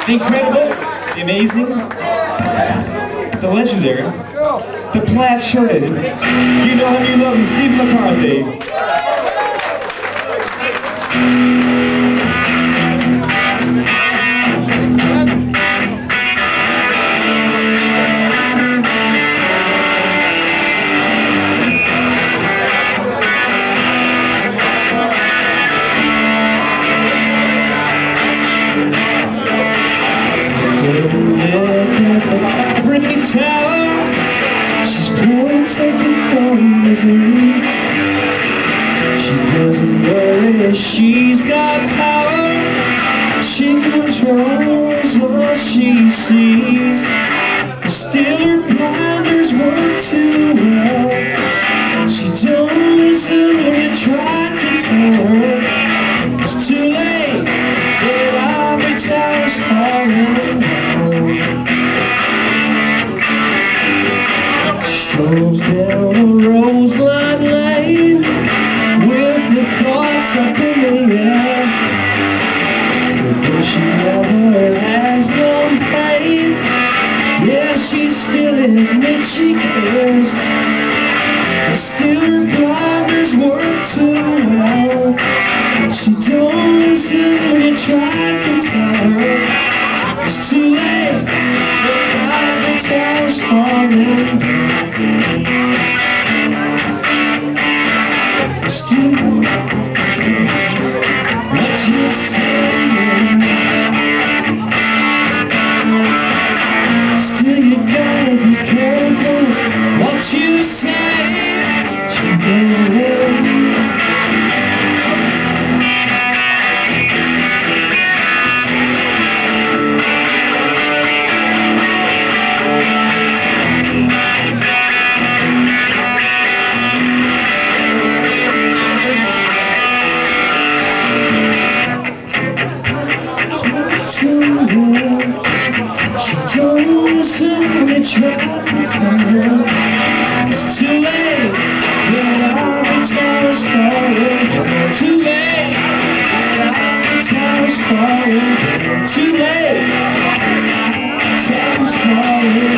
The incredible, the amazing, the legendary, the plaid-shirted. You know him, you love him, Steve McCarthy. Tower, she's protected from misery. She doesn't worry, she's got power. She controls all she sees. Still her blinders work too well. She don't listen when you try to tell her. It's too late, and every tower's falling down. Strolls down a Roseline Lane with the thoughts up in the air. Though she never has known pain, yeah, she still admits she cares. Still her blinders work too well. She don't listen when you try to tell her. It's too late, and every tower's falling down. Still, what you saying? Still, you gotta be careful what you say. You go away. She don't listen when you try to tell her. It's too late, that every tower's falling down. Too late, that every tower's falling down. Too late, that every tower's falling down.